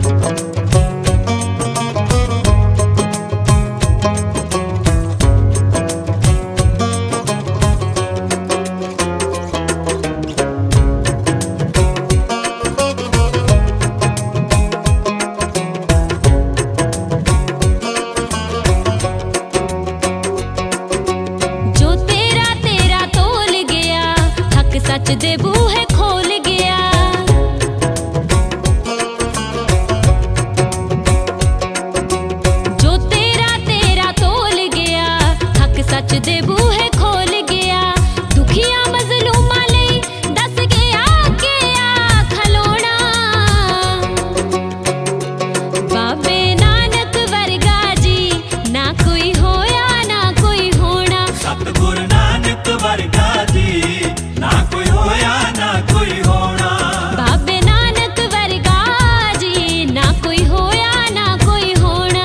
सच दे बूहे खोल गया। जो तेरा तेरा तोल गया, हक सच दे बूहे खोल गया। दुखिया मजलूमा लई दस गया के आ खलोना। बाबे नानक वर्गा जी ना कोई होया ना कोई होना। सतगुरु नानक वर्गा जी ना कोई होया ना कोई होना। बाबे नानक वर्गा जी ना कोई होया ना कोई होना।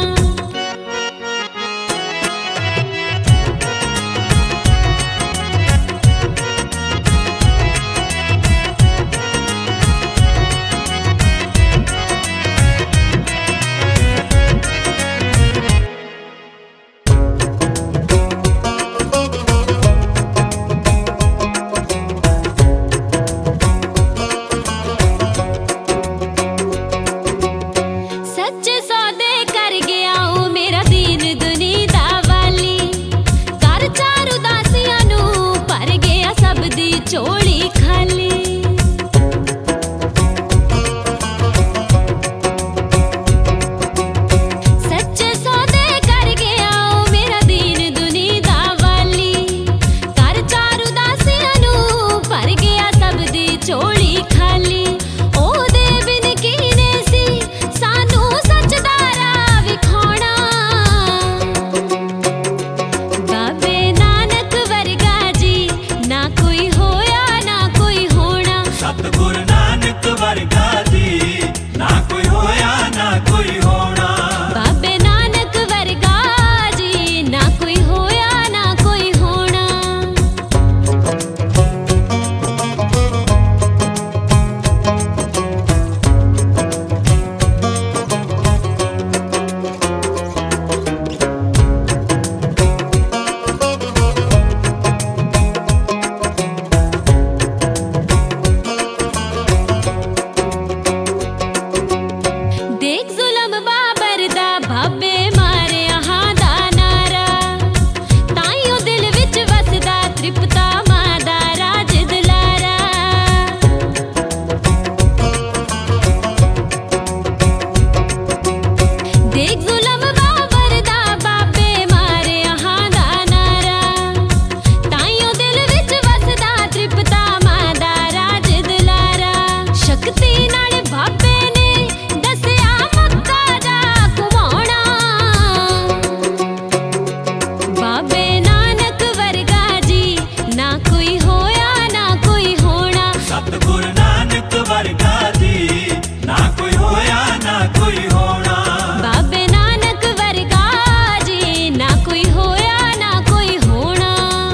सच्चे सौदे कर गया ओ मेरा दीन दुनी दा वाली। कर चार उदासियां नू भर गया सब दी झोली खाली। सच्चे सौदे कर गया ओ मेरा दीन दुनी दा वाली। कर चार उदासियां नू भर गया सब दी झोली खाली। ओदे बिन कीने सी सानू सच दा राह विखाउणा। बाबे नानक वर्गा जी ना कोई होया ना कोई होना। सतगुरु नानक वर्गा जी ना कोई होया ना कोई होना। बाबे नानक वर्गा जी ना कोई होया ना कोई होना। देख जुलम बाबर दा भाबे मारिया हां दा नारा। ताइयों दिल विच वसदा त्रिपता मां दा राज दुलारा। देख जुलम बाबर दा बाबे मारिया हां दा नारा। ताइयों दिल विच वसदा त्रिपता मां दा राज दुलारा। शक्ति नाल बाबे ने दसिया मक्का दा घुमाउणा। बाबे नानक वर्गा जी ना कोई होया ना कोई होना। सतगुरु नानक वर्गा जी ना कोई होया ना कोई होना। बाबे नानक वर्गा जी ना कोई होया ना कोई होना।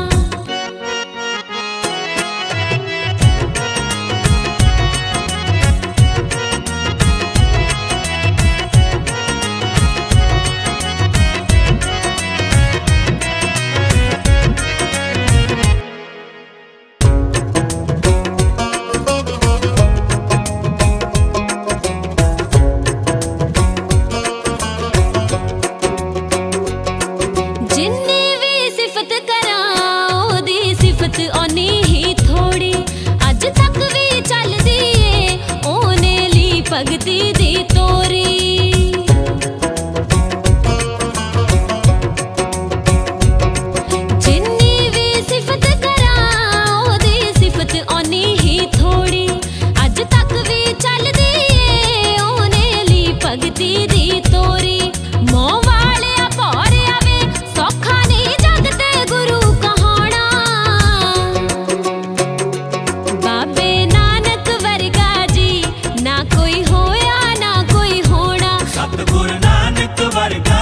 जिन्नी भी सिफत करां ओदी सिफत ओनी ही थोड़ी। अज तक भी चलदी ए ओने ली भगती दी तोरी। जिन्नी भी सिफत करां ओदी सिफत ओनी ही थोड़ी। अज तक भी चलदी ए ओने ली भगती दी तोरी। मोह वालिया भौरिया वे सौखा नहीं जग ते गुरु कहाउणा। बाबे नानक वर्गा जी ना कोई होया ना कोई होना। सतगुरु नानक वर्गा